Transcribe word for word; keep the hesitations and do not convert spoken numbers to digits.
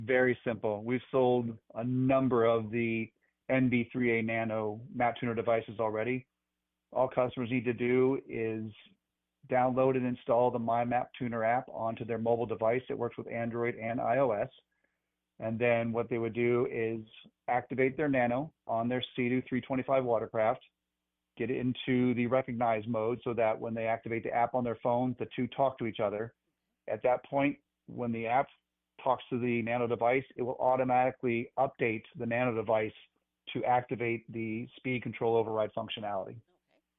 Very simple. We've sold a number of the N B three A Nano map tuner devices already. All customers need to do is download and install the My Map Tuner app onto their mobile device. It works with Android and iOS. And then what they would do is activate their Nano on their Sea-Doo three twenty-five watercraft, get it into the recognize mode so that when they activate the app on their phone, the two talk to each other. At that point, when the app talks to the Nano device, it will automatically update the Nano device to activate the speed control override functionality.